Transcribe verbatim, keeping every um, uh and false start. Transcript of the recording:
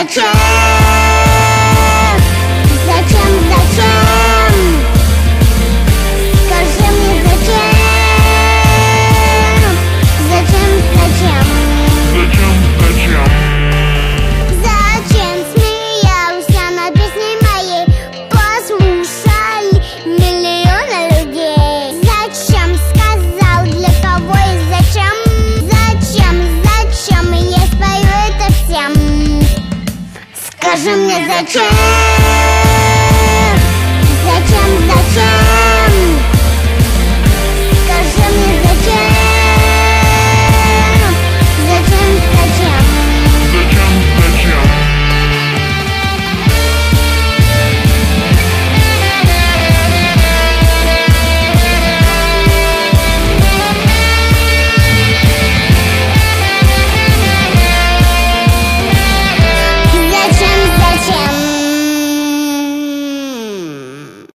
зачем? Зачем, зачем? Скажи мне зачем? Зачем, зачем? Зачем, зачем? Зачем смеялся над песней моей? Послушали миллионы людей. Зачем сказал, для кого и зачем? Зачем, зачем я спою это всем? Скажи мне зачем?